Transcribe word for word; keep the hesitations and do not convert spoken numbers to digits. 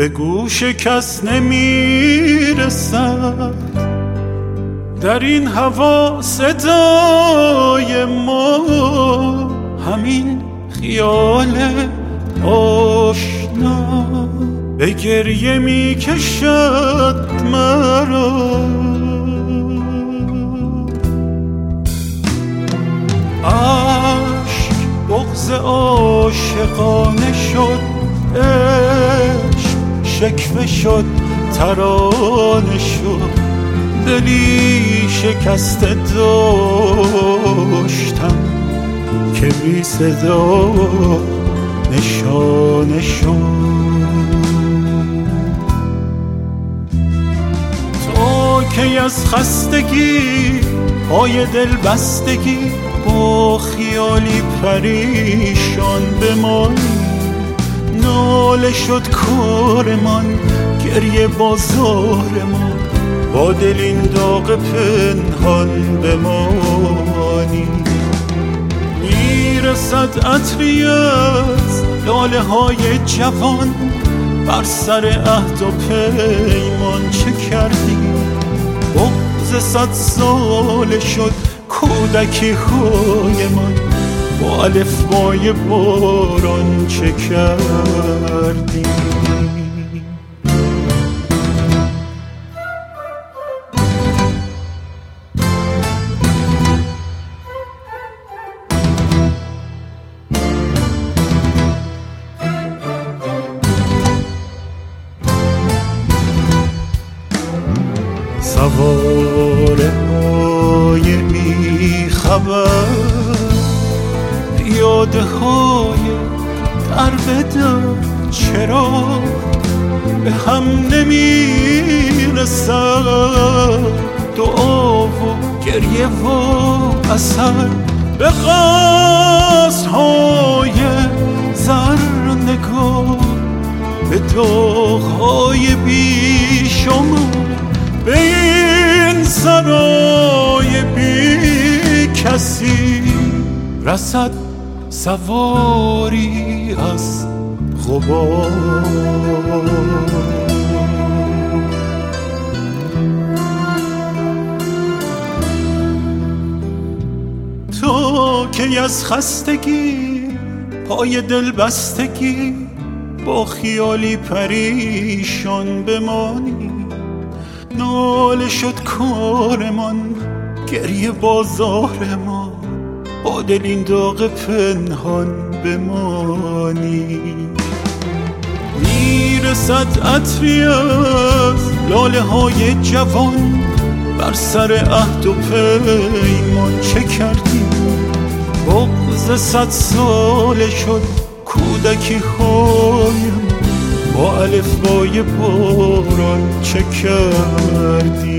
به گوش کس نمیرسد. در این هوا صدای ما همین خیال آشنا به گریه می کشد مرا. عشق بغض عاشقانه شد، عشق شکوه شد ترانه شد. دلی شکسته داشتم که بی صدا نشانه شد. تو که از خستگی پای دل بستگی با خیالی پریشان بمانی. ناله شد کارمان، گریه بازارمان، با دل این داغ پنهان بمانی. میرسد عطری از لاله های جوان، بر سر عهد و پیمان چه کردی؟ بغض صد ساله شد کودکی های من، با الفبای باران چه کردی؟ سواره های بی خبر، یاده های در به در، چرا به هم نمیرسد؟ دعا و گریه و اثر به قصدهای زر نگاه، به داغ‌های بی شما، به این سرای بی کسی رسد سواری از غبار. تو که از خستگی پای دل بستگی با خیالی پریشان بمانی. ناله شد کارمان، گریه بازارمان، با دل این داغ پنهان بمانی. میرسد عطری از لاله های جوان، بر سر عهد و پیمان چه کردی؟ بغض صد ساله شد کودکی هایم، با الفبای باران چه کردی؟